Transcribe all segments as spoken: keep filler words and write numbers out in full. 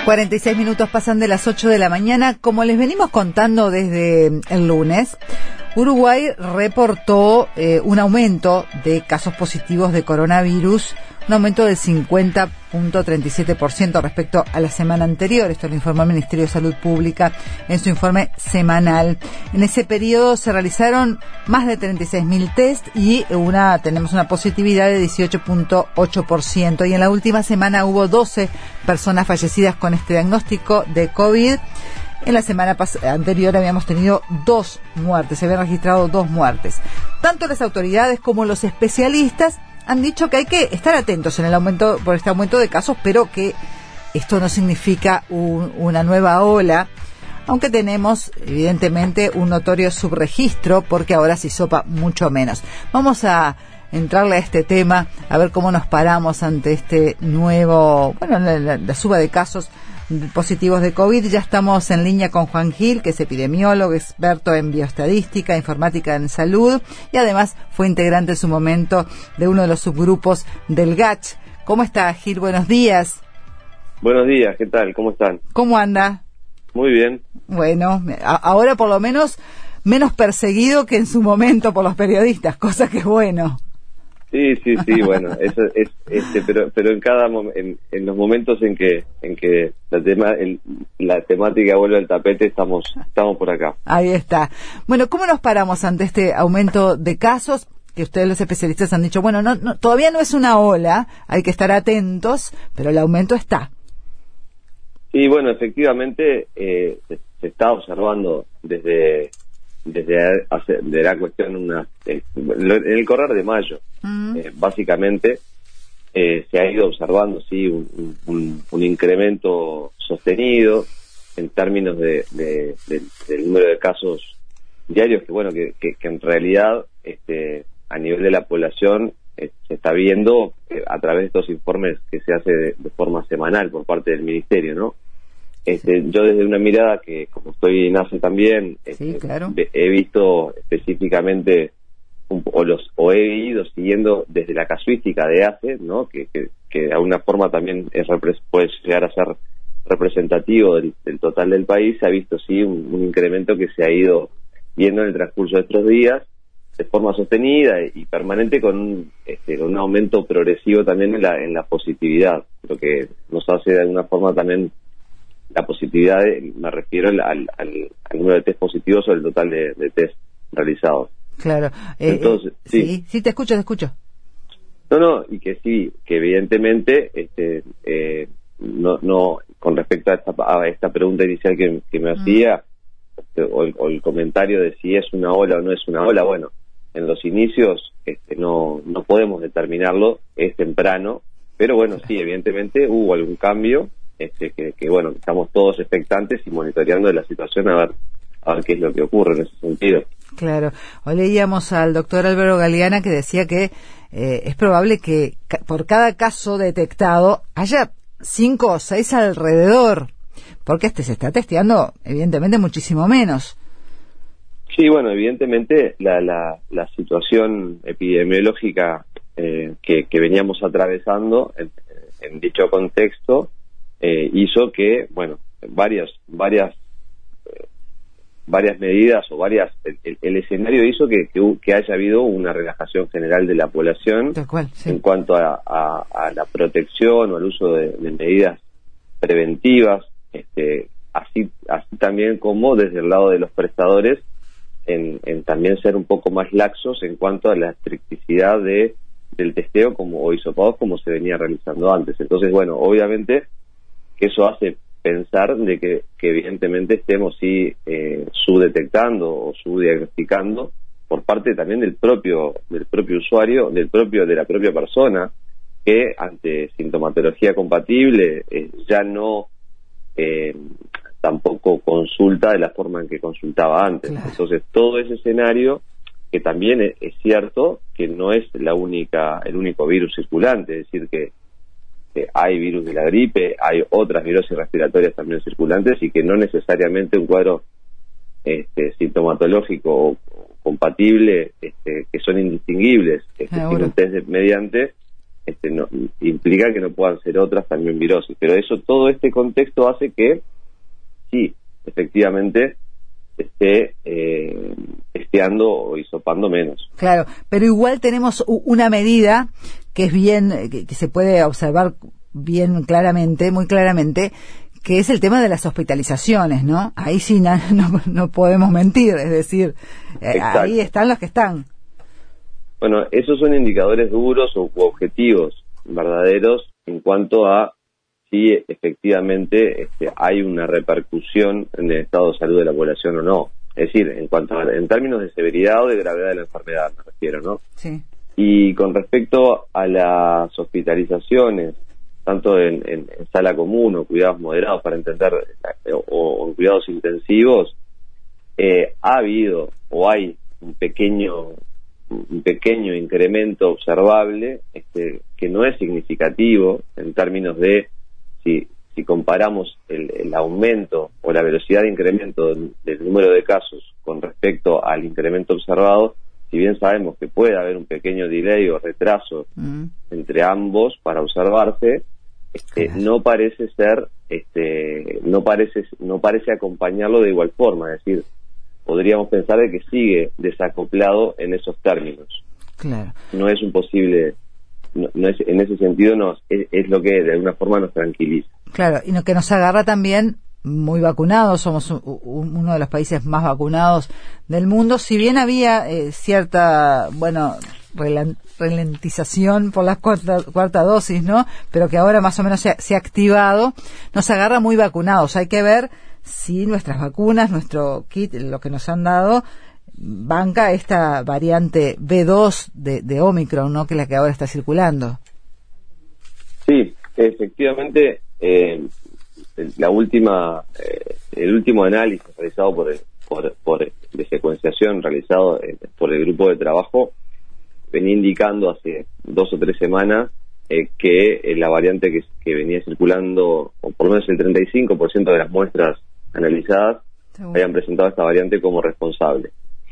cuarenta y seis minutos pasan de las ocho de la mañana. Como les venimos contando desde el lunes, Uruguay reportó eh, un aumento de casos positivos de coronavirus, un aumento del cincuenta punto treinta y siete por ciento respecto a la semana anterior. Esto lo informó el Ministerio de Salud Pública en su informe semanal. En ese periodo se realizaron más de treinta y seis mil test y una tenemos una positividad de dieciocho punto ocho por ciento. Y en la última semana hubo doce personas fallecidas con este diagnóstico de COVID. En la semana anterior habíamos tenido dos muertes, se habían registrado dos muertes. Tanto las autoridades como los especialistas han dicho que hay que estar atentos en el aumento, por este aumento de casos, pero que esto no significa un, una nueva ola, aunque tenemos evidentemente un notorio subregistro, porque ahora se hisopa mucho menos. Vamos a entrarle a este tema, a ver cómo nos paramos ante este nuevo, bueno, la, la, la suba de casos positivos de COVID. Ya estamos en línea con Juan Gil, que es epidemiólogo, experto en bioestadística, informática en salud, y además fue integrante en su momento de uno de los subgrupos del G A C H. ¿Cómo está, Gil? Buenos días. Buenos días, ¿qué tal? ¿Cómo están? ¿Cómo anda? Muy bien. Bueno, a- ahora por lo menos menos perseguido que en su momento por los periodistas, cosa que es bueno. Sí, sí, sí, bueno, eso es, este, pero, pero en cada mom- en, en los momentos en que, en que la tema, el, la temática vuelve al tapete, estamos, estamos por acá. Ahí está. Bueno, ¿cómo nos paramos ante este aumento de casos? Que ustedes los especialistas han dicho, bueno, no, no, todavía no es una ola, hay que estar atentos, pero el aumento está. Sí, bueno, efectivamente, eh, se, se está observando desde, desde hace, de la cuestión una, eh, en el correr de mayo, uh-huh. eh, básicamente, eh, se ha ido observando, sí, un, un, un incremento sostenido en términos de, de, de, del número de casos diarios, que bueno, que, que, que en realidad, este, a nivel de la población, eh, se está viendo eh, a través de estos informes que se hace de, de forma semanal por parte del Ministerio, ¿no? Este, yo desde una mirada que, como estoy en A C E también, este, sí, claro. he visto específicamente, un, o los o he ido siguiendo desde la casuística de A C E, ¿no? Que, que, que de alguna forma también es puede llegar a ser representativo del, del total del país. Se ha visto, sí, un, un incremento que se ha ido viendo en el transcurso de estos días, de forma sostenida y permanente, con un, este, con un aumento progresivo también en la, en la positividad, lo que nos hace de alguna forma también la positividad, de, me refiero al, al, al número de test positivos sobre el total de, de test realizados. Claro. Eh, Entonces, eh, sí. sí, sí, te escucho, te escucho. No, no, y que sí, que evidentemente, este, eh, no, no, con respecto a esta, a esta pregunta inicial que, que me mm. hacía, este, o, el, o el comentario de si es una ola o no es una ola, bueno, en los inicios este, no, no podemos determinarlo, es temprano, pero bueno, sí, evidentemente hubo algún cambio. Este, que, que bueno, estamos todos expectantes y monitoreando de la situación a ver, a ver qué es lo que ocurre en ese sentido. Claro. Hoy leíamos al doctor Álvaro Galeana que decía que eh, es probable que ca- por cada caso detectado haya cinco o seis alrededor, porque este se está testeando evidentemente muchísimo menos. Sí, bueno, evidentemente la, la, la situación epidemiológica eh, que, que veníamos atravesando en, en dicho contexto Eh, hizo que, bueno, varias, varias, eh, varias medidas o varias, el, el escenario hizo que, que, que haya habido una relajación general de la población Tal cual, sí. en cuanto a, a, a la protección o al uso de, de medidas preventivas, este, así, así también como desde el lado de los prestadores, en, en también ser un poco más laxos en cuanto a la estricticidad de, del testeo como, o hisopados como se venía realizando antes. Entonces, bueno, obviamente, eso hace pensar de que, que evidentemente estemos sí eh, subdetectando o subdiagnosticando por parte también del propio del propio usuario, del propio de la propia persona, que ante sintomatología compatible eh, ya no eh, tampoco consulta de la forma en que consultaba antes. Claro. Entonces todo ese escenario, que también es, es cierto que no es la única el único virus circulante, es decir que que hay virus de la gripe, hay otras virosis respiratorias también circulantes y que no necesariamente un cuadro este, sintomatológico o, o compatible, este, que son indistinguibles, este, sino test de, mediante, este, no, implica que no puedan ser otras también virosis. Pero eso, todo este contexto hace que, sí, efectivamente, esté eh, testeando o hisopando menos. Claro, pero igual tenemos una medida que es bien, que, que se puede observar bien claramente, muy claramente, que es el tema de las hospitalizaciones, ¿no? Ahí sí no, no, no podemos mentir, es decir, eh, ahí están los que están. Bueno, esos son indicadores duros o u objetivos verdaderos en cuanto a si efectivamente este, hay una repercusión en el estado de salud de la población o no. Es decir, en cuanto a, en términos de severidad o de gravedad de la enfermedad, me refiero, ¿no? Sí. Y con respecto a las hospitalizaciones, tanto en, en, en sala común o cuidados moderados, para entender, o, o en cuidados intensivos, eh, ha habido o hay un pequeño un pequeño incremento observable, este, que no es significativo en términos de si, si comparamos el, el aumento o la velocidad de incremento del, del número de casos con respecto al incremento observado. Si bien sabemos que puede haber un pequeño delay o retraso mm. entre ambos para observarse, este, claro. no parece ser, este, no parece, no parece acompañarlo de igual forma. Es decir, podríamos pensar de que sigue desacoplado en esos términos. Claro. No es un posible, no, no es, en ese sentido nos, es, es lo que de alguna forma nos tranquiliza. Claro, y lo que nos agarra también muy vacunados, somos un, un, uno de los países más vacunados del mundo, si bien había eh, cierta, bueno, ralentización por la cuarta, cuarta dosis, ¿no? Pero que ahora más o menos se, se ha activado, nos agarra muy vacunados. Hay que ver si nuestras vacunas, nuestro kit, lo que nos han dado, banca esta variante B dos de, de Omicron, ¿no? Que es la que ahora está circulando. Sí, efectivamente, eh, la última, eh, el último análisis realizado por, el, por, por de secuenciación realizado eh, por el grupo de trabajo venía indicando hace dos o tres semanas eh, que eh, la variante que, que venía circulando, o por lo menos el treinta y cinco por ciento de las muestras analizadas, según, habían presentado esta variante como responsable.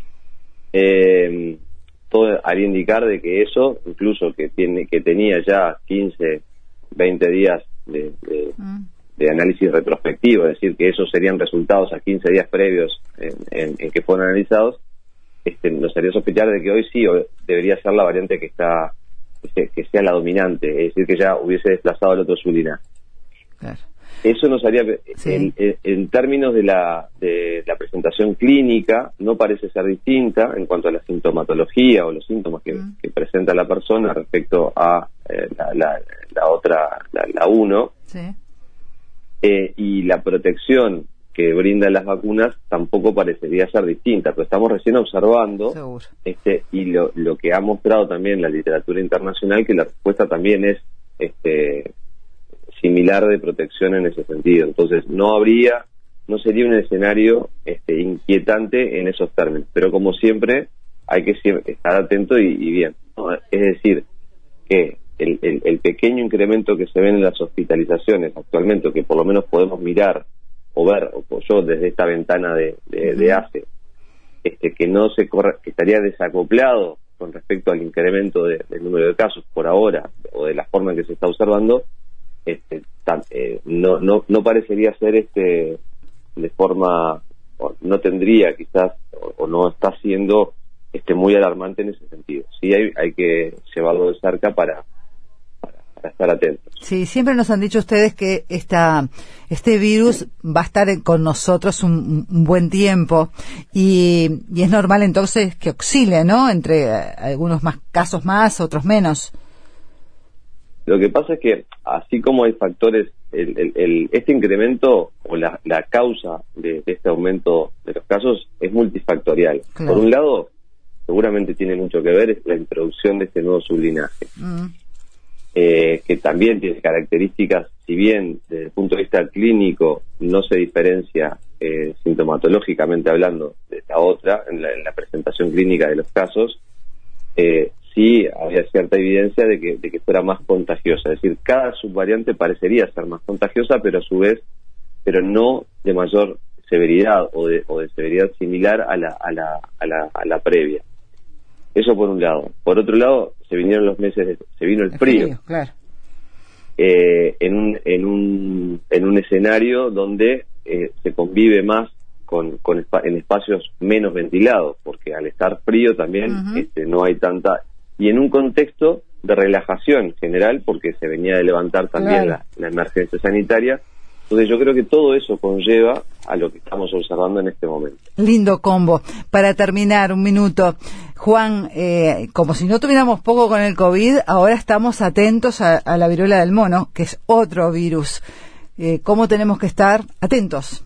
Eh, todo haría indicar de que eso, incluso que tiene que tenía ya quince, veinte días de, de, mm. de análisis retrospectivo, es decir, que esos serían resultados a quince días previos en, en, en que fueron analizados, este, nos haría sospechar de que hoy sí debería ser la variante que está que, que sea la dominante, es decir, que ya hubiese desplazado al otro sublinaje. Claro. Eso nos haría, sí. en, en, en términos de la, de la presentación clínica, no parece ser distinta en cuanto a la sintomatología o los síntomas que, mm. que presenta la persona respecto a eh, la, la, la otra, la, la uno. Sí. Eh, y la protección que brindan las vacunas tampoco parecería ser distinta, pero estamos recién observando Seguro. este y lo, lo que ha mostrado también la literatura internacional, que la respuesta también es este similar de protección en ese sentido. Entonces no habría, no sería un escenario este, inquietante en esos términos, pero como siempre hay que siempre estar atento y, y bien, ¿no? Es decir, que el, el, el pequeño incremento que se ven en las hospitalizaciones actualmente, o que por lo menos podemos mirar o ver, o yo desde esta ventana de, de, de A C E, este, que no se corre, que estaría desacoplado con respecto al incremento de, del número de casos por ahora, o de la forma en que se está observando, Este, tan, eh, no, no, no parecería ser este de forma, no tendría quizás, o, o no está siendo este muy alarmante en ese sentido. Sí hay, hay que llevarlo de cerca para, para, para estar atentos. Sí, siempre nos han dicho ustedes que esta, este virus va a estar con nosotros un, un buen tiempo y, y es normal entonces que oscile, ¿no? Entre algunos más casos más, otros menos. Lo que pasa es que, así como hay factores, el, el, el, este incremento o la, la causa de, de este aumento de los casos es multifactorial. Claro. Por un lado, seguramente tiene mucho que ver la introducción de este nuevo sublinaje, mm. eh, que también tiene características, si bien desde el punto de vista clínico no se diferencia eh, sintomatológicamente hablando de la otra, en la, en la presentación clínica de los casos, eh, sí había cierta evidencia de que, de que fuera más contagiosa. Es decir, cada subvariante parecería ser más contagiosa, pero a su vez, pero no de mayor severidad o de, o de severidad similar a la, a la, a la, a la previa. Eso por un lado. Por otro lado, se vinieron los meses, de, se vino el, el frío. frío claro. eh, en, un, en, un, en un escenario donde eh, se convive más con, con en espacios menos ventilados, porque al estar frío también uh-huh. este, no hay tanta... Y en un contexto de relajación general, porque se venía de levantar también claro. la, la emergencia sanitaria. Entonces yo creo que todo eso conlleva a lo que estamos observando en este momento. Lindo combo. Para terminar, un minuto. Juan, eh, como si no tuviéramos poco con el COVID, ahora estamos atentos a, a la viruela del mono, que es otro virus. Eh, ¿Cómo tenemos que estar atentos?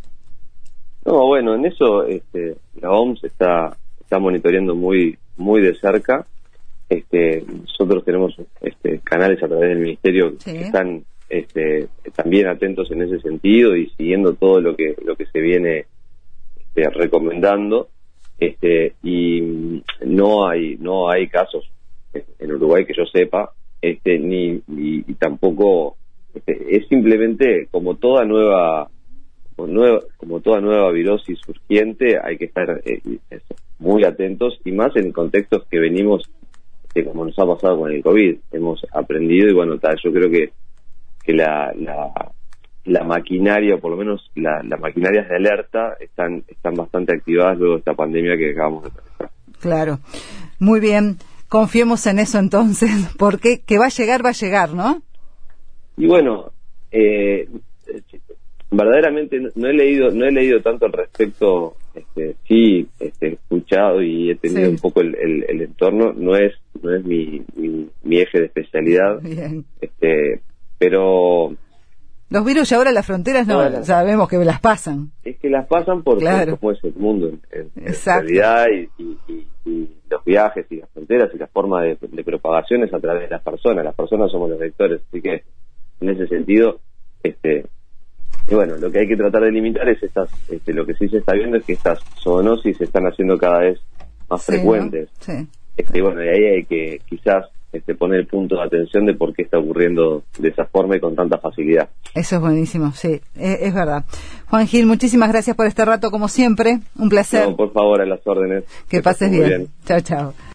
No, bueno, en eso este, la O M S está, está monitoreando muy, muy de cerca. Este, nosotros tenemos este, canales a través del Ministerio sí. que están este, también atentos en ese sentido y siguiendo todo lo que lo que se viene este, recomendando. Este, y no hay no hay casos en Uruguay que yo sepa, este, ni, ni y tampoco este, es simplemente como toda nueva como, nueva como toda nueva virosis surgiente, hay que estar eh, muy atentos y más en contextos que venimos que como nos ha pasado con el COVID, hemos aprendido y bueno, tal, yo creo que que la, la, la maquinaria, o por lo menos la, las maquinarias de alerta, están están bastante activadas luego de esta pandemia que acabamos de pasar. Claro, muy bien, confiemos en eso entonces, porque que va a llegar, va a llegar, ¿no? Y bueno, eh, verdaderamente no, no he leído no he leído tanto al respecto, este, sí, este, he escuchado y he tenido sí. un poco el, el, el entorno, no es no es mi, mi, mi eje de especialidad, bien. este pero los virus y ahora las fronteras no, no las, sabemos que las pasan. Es que las pasan por, claro. por cómo es el mundo en, en, en realidad y, y, y, y los viajes y las fronteras y la forma de, de propagación es a través de las personas. Las personas somos los vectores, así que en ese sentido, este, y bueno, lo que hay que tratar de limitar es estas, este, lo que sí se está viendo es que estas zoonosis se están haciendo cada vez más sí, frecuentes. ¿no? Sí. Este, y bueno, de ahí hay que quizás Este, poner el punto de atención de por qué está ocurriendo de esa forma y con tanta facilidad. Eso es buenísimo, sí, es, es verdad. Juan Gil, muchísimas gracias por este rato, como siempre, un placer. No, por favor, a las órdenes. Que, que pases bien. bien. Chao, chao.